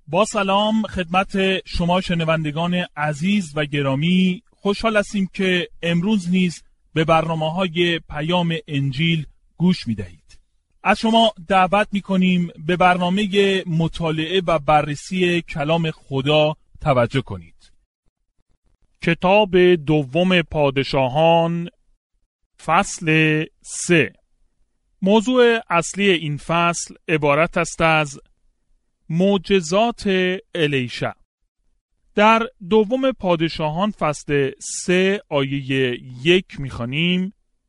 با سلام خدمت شما شنوندگان عزیز و گرامی، خوشحال هستیم که امروز نیز به برنامه‌های پیام انجیل گوش می‌دهید. از شما دعوت می‌کنیم به برنامه مطالعه و بررسی کلام خدا توجه کنید. کتاب دوم پادشاهان فصل 3. موضوع اصلی این فصل عبارت است از معجزات الیشع. در دوم پادشاهان فصل 3 آیه 1 می‌خوانیم: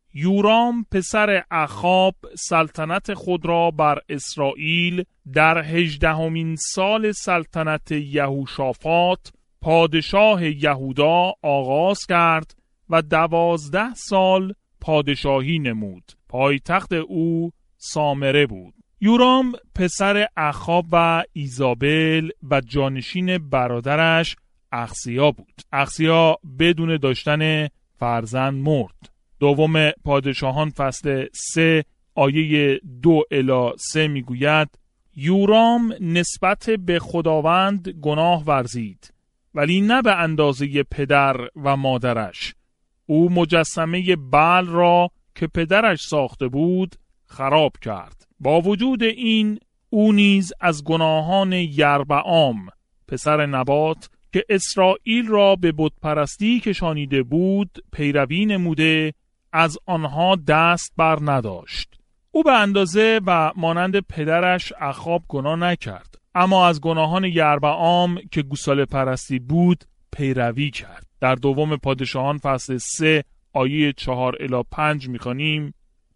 یورام پسر اخاب سلطنت خود را بر اسرائیل در 18مین سال سلطنت یهوشافاط پادشاه یهودا آغاز کرد و 12 سال پادشاهی نمود. پایتخت او سامره بود. یورام پسر اخاب و ایزابل و جانشین برادرش اخزیا بود. اخزیا بدون داشتن فرزند مرد. دوم پادشاهان فصل 3 آیه 2 الی 3 میگوید: یورام نسبت به خداوند گناه ورزید، ولی نه به اندازه پدر و مادرش. او مجسمه بعل را که پدرش ساخته بود خراب کرد. با وجود این او نیز از گناهان یربعام پسر نبات که اسرائیل را به بتپرستی کشانیده بود پیروی نموده، از آنها دست بر نداشت. او به اندازه و مانند پدرش اخاب گناه نکرد، اما از گناهان یربعام که گوساله پرستی بود پیروی کرد. در دوم پادشاهان فصل 3 آیه 4 الی 5 می‌خوانیم: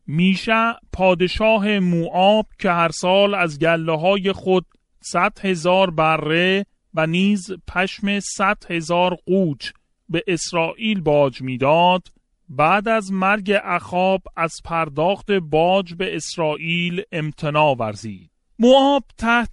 میشع پادشاه موآب که هر سال از گله‌های خود 100,000 بره و نیز پشم 100,000 قوچ به اسرائیل باج میداد، بعد از مرگ اخاب از پرداخت باج به اسرائیل امتناع ورزید. موآب تحت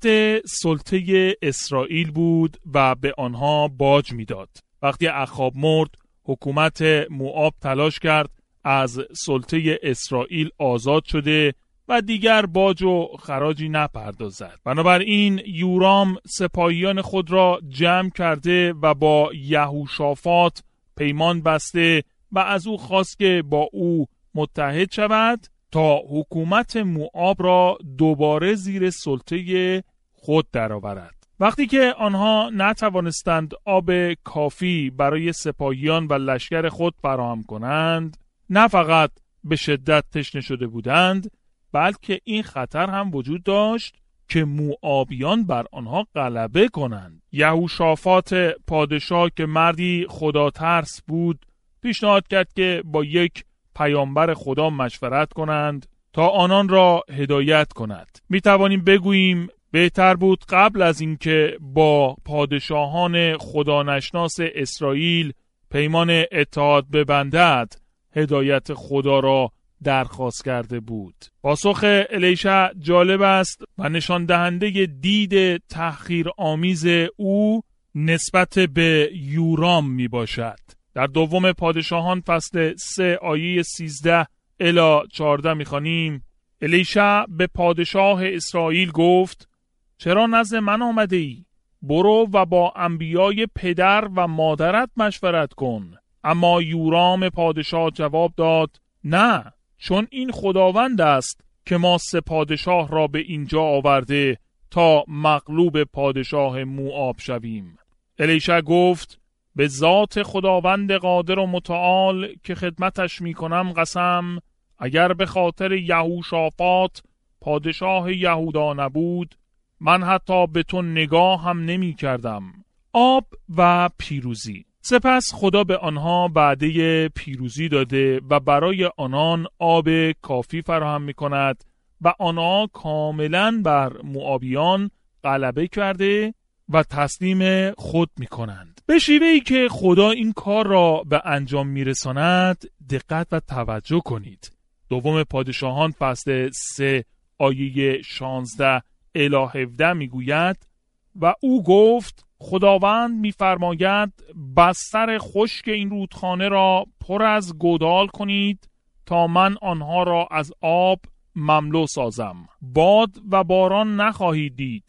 سلطه اسرائیل بود و به آنها باج میداد. وقتی اخاب مرد، حکومت موآب تلاش کرد از سلطه اسرائیل آزاد شده و دیگر باج و خراجی نپردازد. بنابراین یورام سپاهیان خود را جمع کرده و با یهوشافاط پیمان بسته و از او خواست که با او متحد شود تا حکومت موآب را دوباره زیر سلطه خود درآورد. وقتی که آنها نتوانستند آب کافی برای سپاهیان و لشکر خود فراهم کنند، نه فقط به شدت تشنه شده بودند، بلکه این خطر هم وجود داشت که موآبیان بر آنها غلبه کنند. یهوشافاط پادشاه که مردی خدا ترس بود، پیشنهاد کرد که با یک پیامبر خدا مشورت کنند تا آنان را هدایت کند. می توانیم بگوییم بهتر بود قبل از اینکه با پادشاهان خدا نشناس اسرائیل پیمان اتحاد ببندد، هدایت خدا را درخواست کرده بود. پاسخ الیشع جالب است و نشان دهنده دید تحقیرآمیز او نسبت به یورام می باشد. در دوم پادشاهان فصل 3 آیه 13 الی 14 می‌خوانیم: الیشع به پادشاه اسرائیل گفت: چرا نزد من آمده ای؟ برو و با انبیای پدر و مادرت مشورت کن. اما یورام پادشاه جواب داد: نه، چون این خداوند است که ما 3 پادشاه را به اینجا آورده تا مغلوب پادشاه موآب شویم. الیشع گفت: به ذات خداوند قادر و متعال که خدمتش میکنم قسم، اگر به خاطر یهوشافاط پادشاه یهودا نبود، من حتی به تو نگاه هم نمی کردم. آب و پیروزی. سپس خدا به آنها وعده پیروزی داده و برای آنان آب کافی فراهم می کند و آنها کاملا بر موآبیان غلبه کرده و تسلیم خود می کنند. به شیوهی که خدا این کار را به انجام می رساند دقت و توجه کنید. دوم پادشاهان فصل 3 آیه 16 الی 17 می گوید: و او گفت: خداوند می‌فرماید بستر خشک این رودخانه را پر از گودال کنید تا من آنها را از آب مملو سازم. باد و باران نخواهید دید،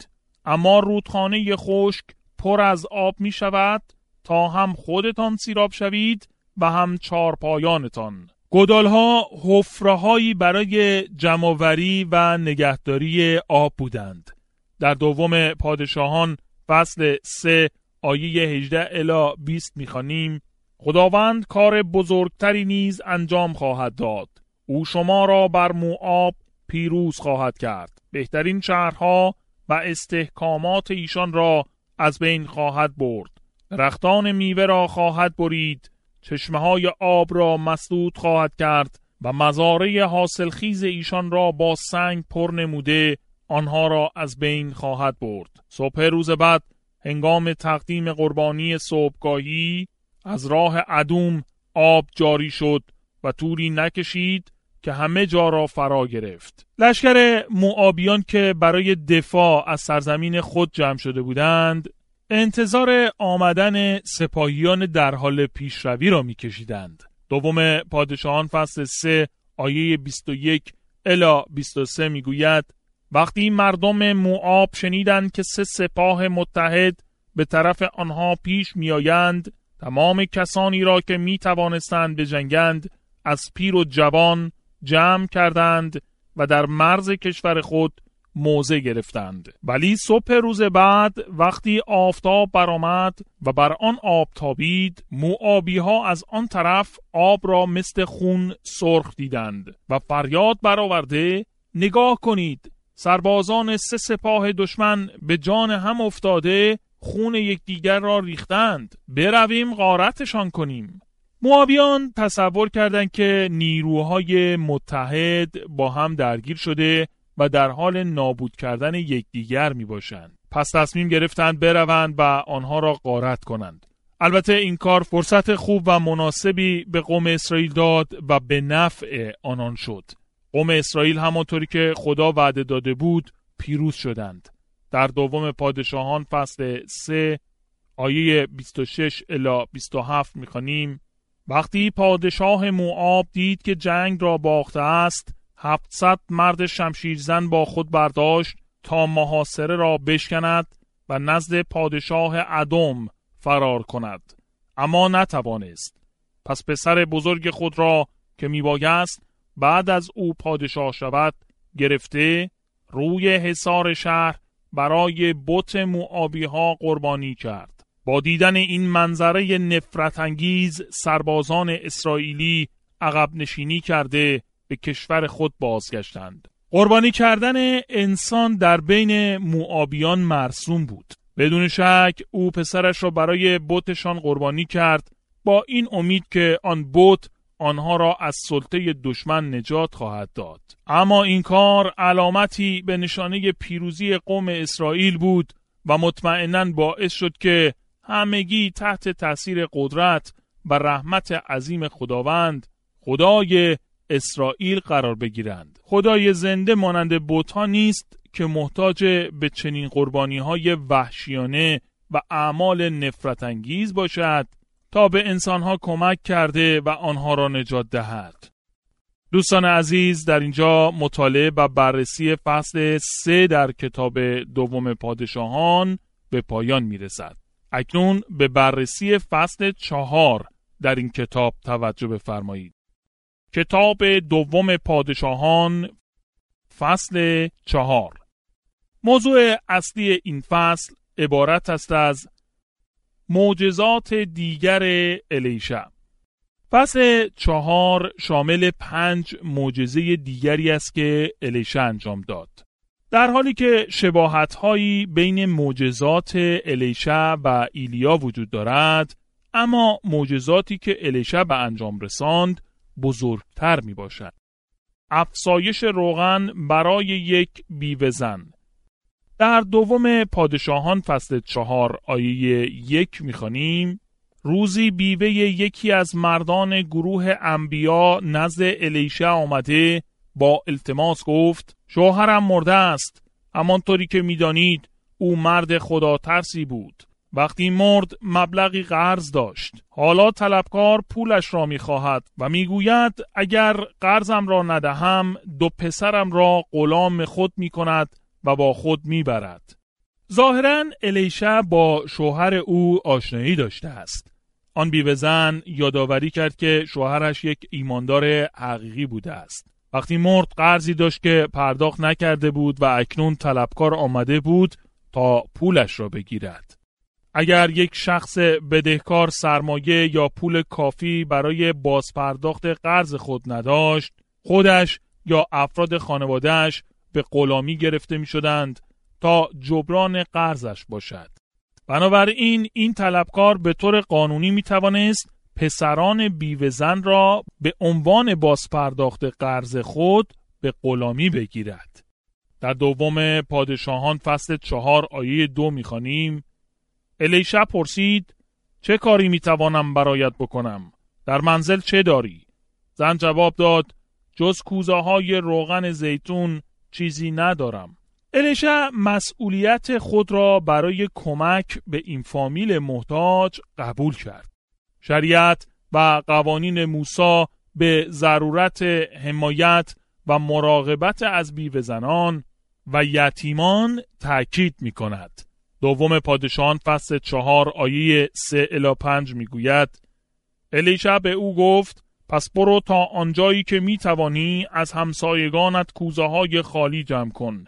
اما رودخانه خشک پر از آب می شود تا هم خودتان سیراب شوید و هم چارپایانتان. گودالها حفره‌هایی برای جمع‌آوری و نگهداری آب بودند. در دوم پادشاهان فصل 3 آیه 18 الی 20 می‌خوانیم: خداوند کار بزرگتری نیز انجام خواهد داد. او شما را بر موآب پیروز خواهد کرد. بهترین شهرها و استحکامات ایشان را از بین خواهد برد. درختان میوه را خواهد برید. چشمه‌های آب را مسدود خواهد کرد و مزارع حاصلخیز ایشان را با سنگ پر نموده آنها را از بین خواهد برد. صبح روز بعد هنگام تقدیم قربانی صبحگاهی از راه ادوم آب جاری شد و طولی نکشید که همه جا را فرا گرفت. لشکر موآبیان که برای دفاع از سرزمین خود جمع شده بودند انتظار آمدن سپاهیان در حال پیشروی را می‌کشیدند. دوم پادشاهان فصل 3 آیه 21 الی 23 میگوید: وقتی مردم موآب شنیدند که 3 سپاه متحد به طرف آنها پیش میآیند، تمام کسانی را که میتوانستند بجنگند از پیر و جوان جمع کردند و در مرز کشور خود موضع گرفتند. ولی صبح روز بعد وقتی آفتاب برآمد و بر آن آب تابید، موآبی ها از آن طرف آب را مثل خون سرخ دیدند و فریاد برآورده: نگاه کنید، سربازان 3 سپاه دشمن به جان هم افتاده خون یکدیگر را ریختند. برویم غارتشان کنیم. موآبیان تصور کردند که نیروهای متحد با هم درگیر شده و در حال نابود کردن یکدیگر می باشند. پس تصمیم گرفتند بروند و آنها را غارت کنند. البته این کار فرصت خوب و مناسبی به قوم اسرائیل داد و به نفع آنان شد. قوم اسرائیل همانطوری که خدا وعده داده بود پیروز شدند. در دوم پادشاهان فصل 3 آیه 26 الی 27 می‌خوانیم: وقتی پادشاه موآب دید که جنگ را باخته است، 700 مرد شمشیرزن با خود برداشت تا محاصره را بشکند و نزد پادشاه ادوم فرار کند، اما نتوانست. پس پسر بزرگ خود را که میبایست بعد از او پادشاه شود گرفته، روی حصار شهر برای بت موآبی ها قربانی کرد. با دیدن این منظره نفرت انگیز سربازان اسرائیلی عقب نشینی کرده به کشور خود بازگشتند. قربانی کردن انسان در بین موآبیان مرسوم بود. بدون شک او پسرش را برای بتشان قربانی کرد با این امید که آن بت آنها را از سلطه دشمن نجات خواهد داد. اما این کار علامتی به نشانه پیروزی قوم اسرائیل بود و مطمئناً باعث شد که همگی تحت تأثیر قدرت و رحمت عظیم خداوند خدای اسرائیل قرار بگیرند. خدای زنده مانند بت‌ها نیست که محتاج به چنین قربانی‌های وحشیانه و اعمال نفرت انگیز باشد تا به انسانها کمک کرده و آنها را نجات دهد. دوستان عزیز، در اینجا مطالعه و بررسی فصل 3 در کتاب دوم پادشاهان به پایان میرسد. اکنون به بررسی فصل 4 در این کتاب توجه بفرمایید. کتاب دوم پادشاهان فصل 4. موضوع اصلی این فصل عبارت است از معجزات دیگر الیشع. فصل 4 شامل 5 معجزه دیگری است که الیشع انجام داد. در حالی که شباهت‌هایی بین معجزات الیشع و ایلیا وجود دارد، اما معجزاتی که الیشع به انجام رساند بزرگتر می باشد. افزایش روغن برای یک بیوه زن. در دوم پادشاهان فصل 4 آیه 1 می‌خوانیم: روزی بیوه یکی از مردان گروه انبیا نزد الیشع آمده با التماس گفت: شوهرم مرده است. همانطوری که می‌دانید او مرد خدا ترسی بود. وقتی مرد مبلغی قرض داشت. حالا طلبکار پولش را می‌خواهد و می‌گوید اگر قرضم را ندهم 2 پسرم را غلام خود می‌کند و با خود می‌برد. ظاهراً الیشع با شوهر او آشنایی داشته است. آن بیوه‌زن یادآوری کرد که شوهرش یک ایماندار حقیقی بوده است. وقتی مرد قرضی داشت که پرداخت نکرده بود و اکنون طلبکار آمده بود تا پولش را بگیرد. اگر یک شخص بدهکار سرمایه یا پول کافی برای بازپرداخت قرض خود نداشت، خودش یا افراد خانواده‌اش به غلامی گرفته می‌شدند تا جبران قرضش باشد. بنابراین این طلبکار به طور قانونی می‌توانست پسران بیوه‌زن را به عنوان بازپرداخت قرض خود به غلامی بگیرد. در دوم پادشاهان فصل 4 آیه 2 می‌خوانیم: الیشع پرسید: چه کاری می‌توانم برایت بکنم؟ در منزل چه داری؟ زن جواب داد: جز کوزه‌های روغن زیتون چیزی ندارم. الیشع مسئولیت خود را برای کمک به این فامیل محتاج قبول کرد. شریعت و قوانین موسی به ضرورت حمایت و مراقبت از بیوه‌زنان و یتیمان تأکید می‌کند. دوم پادشاهان فصل 4 آیه 3 الی 5 میگوید: الیشع به او گفت: پس برو تا آنجایی که میتوانی از همسایگانت کوزه‌های خالی جمع کن.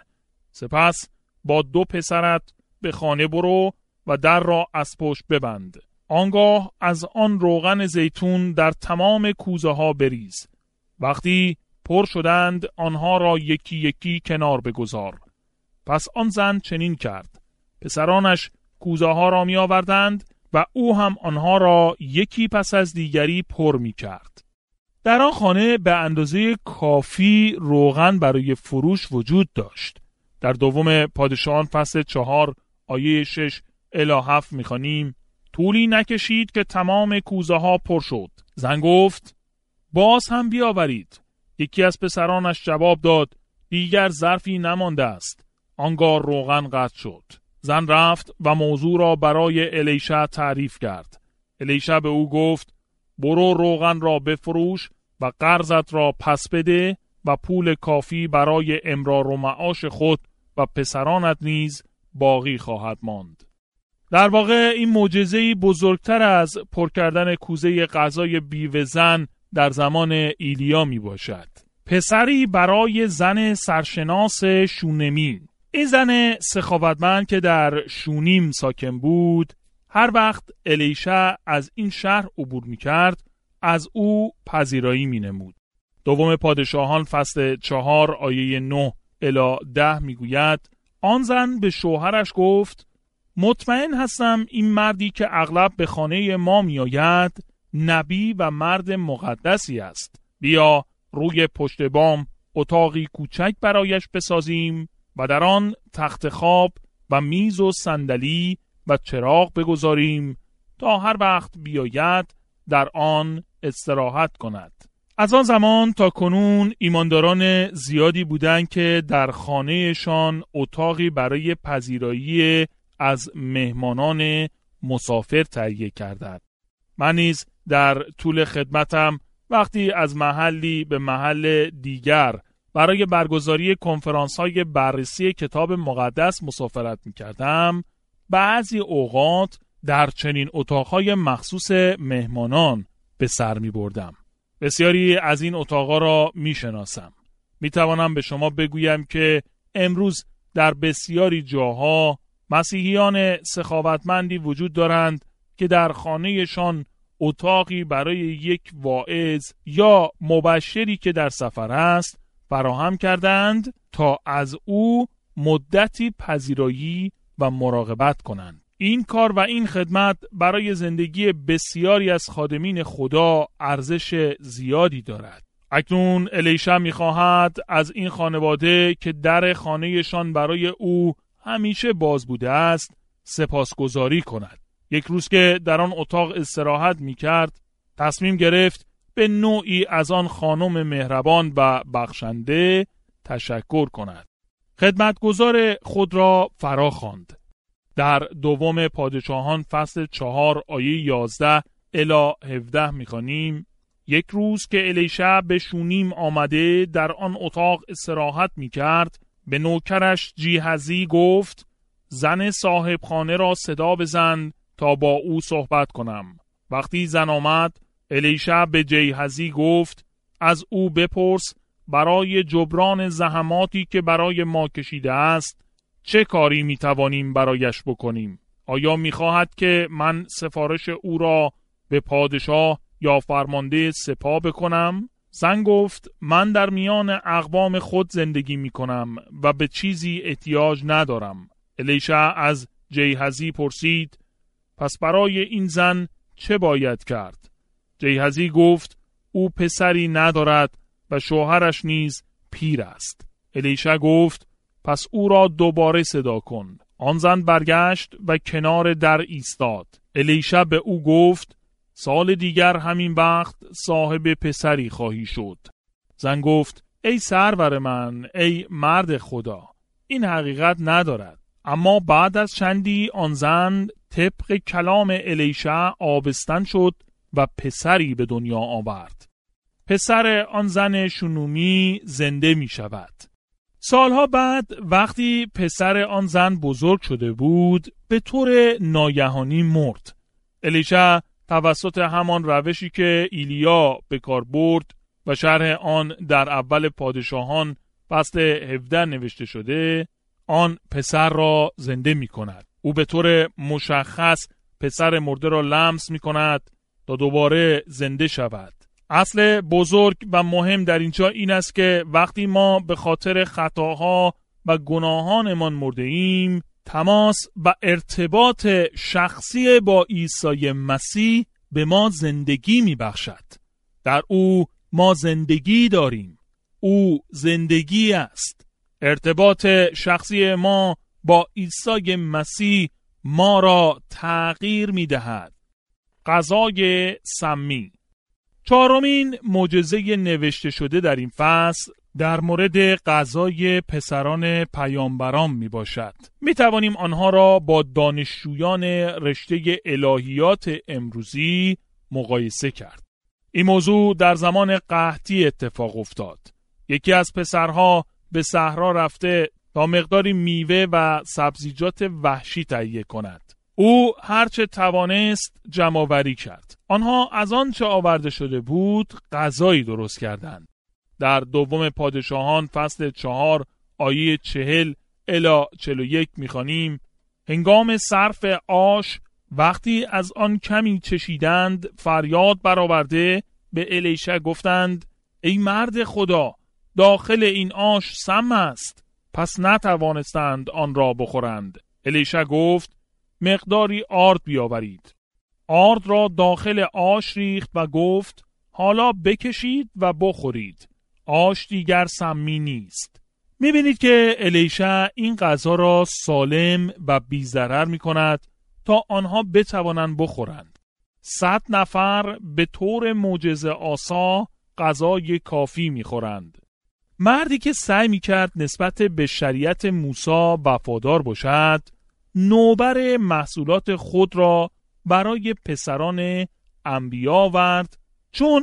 سپس با 2 پسرت به خانه برو و در را از پشت ببند. آنگاه از آن روغن زیتون در تمام کوزه‌ها بریز. وقتی پر شدند آنها را یکی یکی کنار بگذار. پس آن زن چنین کرد. پسرانش کوزه‌ها را می آوردند و او هم آنها را یکی پس از دیگری پر می کرد. در آن خانه به اندازه کافی روغن برای فروش وجود داشت. در دوم پادشاهان فصل 4 آیه 6 الی 7 می خوانیم: طولی نکشید که تمام کوزه‌ها پر شد. زن گفت: باز هم بیاورید. یکی از پسرانش جواب داد: دیگر ظرفی نمانده است. آنگاه روغن قطع شد. زن رفت و موضوع را برای الیشع تعریف کرد. الیشع به او گفت: برو روغن را بفروش و قرضت را پس بده و پول کافی برای امرار و معاش خود و پسرانت نیز باقی خواهد ماند. در واقع این معجزه‌ای بزرگتر از پر کردن کوزه غذای بیوه‌زن در زمان ایلیا می باشد. پسری برای زن سرشناس شونمی. این زن سخاوتمند که در شونیم ساکن بود، هر وقت الیشع از این شهر عبور می کرد از او پذیرایی می نمود. دوم پادشاهان فصل 4 آیه 9 الی 10 می گوید: آن زن به شوهرش گفت: مطمئن هستم این مردی که اغلب به خانه ما می آید نبی و مرد مقدسی است. بیا روی پشت بام اتاقی کوچک برایش بسازیم و در آن تخت خواب و میز و صندلی و چراغ بگذاریم تا هر وقت بیاید در آن استراحت کند. از آن زمان تا کنون ایمانداران زیادی بودند که در خانهشان اتاقی برای پذیرایی از مهمانان مسافر تهیه کردند. من نیز در طول خدمتم وقتی از محلی به محل دیگر برای برگزاری کنفرانس‌های بررسی کتاب مقدس مسافرت می‌کردم، بعضی اوقات در چنین اتاق‌های مخصوص مهمانان به سر می‌بردم. بسیاری از این اتاق‌ها را می‌شناسم. می‌توانم به شما بگویم که امروز در بسیاری جاها مسیحیان سخاوتمندی وجود دارند که در خانه‌شان اتاقی برای یک واعظ یا مبشری که در سفر است فراهم کردند تا از او مدتی پذیرایی و مراقبت کنند. این کار و این خدمت برای زندگی بسیاری از خادمین خدا ارزش زیادی دارد. اکنون الیشع می‌خواهد از این خانواده که در خانه‌شان برای او همیشه باز بوده است سپاسگزاری کند. یک روز که در آن اتاق استراحت می‌کرد، تصمیم گرفت به نوعی از آن خانم مهربان و بخشنده تشکر کند. خدمتگزار خود را فرا خواند. در دوم پادشاهان فصل 4 آیه 11 الی 17 می‌خوانیم: یک روز که الیشع به شونیم آمده در آن اتاق استراحت می‌کرد، به نوکرش جیحزی گفت: زن صاحب خانه را صدا بزن تا با او صحبت کنم. وقتی زن آمد، الیشع به جیحزی گفت از او بپرس برای جبران زحماتی که برای ما کشیده است چه کاری میتوانیم برایش بکنیم؟ آیا میخواهد که من سفارش او را به پادشاه یا فرمانده سپاه بکنم؟ زن گفت من در میان اقوام خود زندگی میکنم و به چیزی احتیاج ندارم. الیشع از جیحزی پرسید پس برای این زن چه باید کرد؟ جیحزی گفت او پسری ندارد و شوهرش نیز پیر است. الیشع گفت پس او را دوباره صدا کن. آن زن برگشت و کنار در ایستاد. الیشع به او گفت سال دیگر همین وقت صاحب پسری خواهی شد. زن گفت ای سرور من، ای مرد خدا، این حقیقت ندارد. اما بعد از چندی آن زن طبق کلام الیشع آبستن شد و پسری به دنیا آورد. پسر آن زن شونومی زنده می شود. سالها بعد وقتی پسر آن زن بزرگ شده بود به طور ناگهانی مرد. الیشع توسط همان روشی که ایلیا به کار برد و شرح آن در اول پادشاهان فصل 17 نوشته شده، آن پسر را زنده می کند. او به طور مشخص پسر مرده را لمس می کند تا دوباره زنده شود. اصل بزرگ و مهم در اینجا این است که وقتی ما به خاطر خطاها و گناهانمان مرده ایم، تماس و ارتباط شخصی با عیسی مسیح به ما زندگی می بخشد. در او ما زندگی داریم. او زندگی است. ارتباط شخصی ما با عیسی مسیح ما را تغییر می دهد. غذای سمی. چهارمین معجزه نوشته شده در این فصل در مورد غذای پسران پیامبران می باشد. می توانیم آنها را با دانشجویان رشته الهیات امروزی مقایسه کرد. این موضوع در زمان قحطی اتفاق افتاد. یکی از پسرها به صحرا رفته تا مقداری میوه و سبزیجات وحشی تهیه کند. او هرچه توانست جمع‌آوری کرد. آنها از آنچه آورده شده بود غذایی درست کردند. در دوم پادشاهان فصل 4 آیه 40 الی 41 می‌خوانیم هنگام صرف آش وقتی از آن کمی چشیدند فریاد برآورده به الیشع گفتند ای مرد خدا، داخل این آش سم است. پس نتوانستند آن را بخورند. الیشع گفت مقداری آرد بیاورید. آرد را داخل آش ریخت و گفت حالا بکشید و بخورید. آش دیگر سمی نیست. می‌بینید که الیشع این غذا را سالم و بی‌ضرر می‌کند تا آنها بتوانند بخورند. 100 نفر به طور معجزه آسا غذای کافی می‌خورند. مردی که سعی می‌کرد نسبت به شریعت موسی وفادار باشد، نوبر محصولات خود را برای پسران انبیا آورد، چون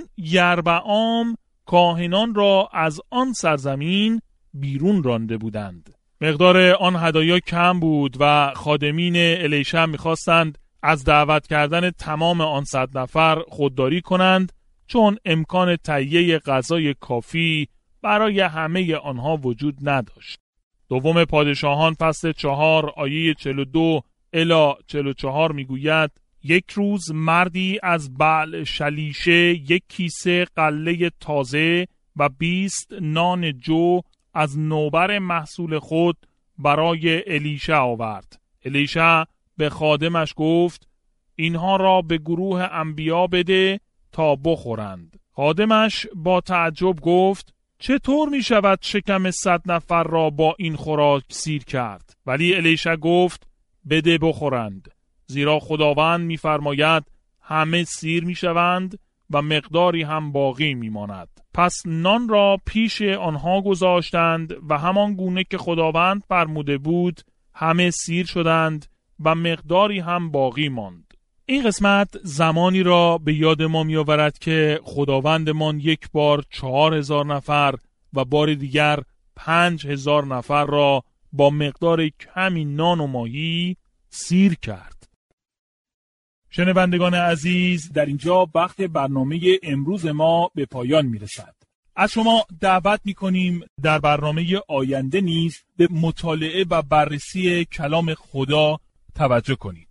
یربعام کاهنان را از آن سرزمین بیرون رانده بودند. مقدار آن هدایا کم بود و خادمین الیشع می‌خواستند از دعوت کردن تمام آن 100 نفر خودداری کنند، چون امکان تهیه غذای کافی برای همه آنها وجود نداشت. دوم پادشاهان فصل 4 آیه 42 الی 44 میگوید یک روز مردی از بعل شلیشه 1 کیسه غله تازه و 20 نان جو از نوبر محصول خود برای الیشع آورد. الیشع به خادمش گفت اینها را به گروه انبیا بده تا بخورند. خادمش با تعجب گفت چطور می شود شکم 100 نفر را با این خوراک سیر کرد؟ ولی الیشع گفت بده بخورند، زیرا خداوند می فرماید همه سیر می شوند و مقداری هم باقی می ماند. پس نان را پیش آنها گذاشتند و همان گونه که خداوند فرموده بود همه سیر شدند و مقداری هم باقی ماند. این قسمت زمانی را به یاد ما می آورد که خداوندمان یک بار 4000 نفر و بار دیگر 5000 نفر را با مقدار کمی نان و ماهی سیر کرد. شنوندگان عزیز، در اینجا وقت برنامه امروز ما به پایان میرسد. از شما دعوت میکنیم در برنامه آینده نیز به مطالعه و بررسی کلام خدا توجه کنید.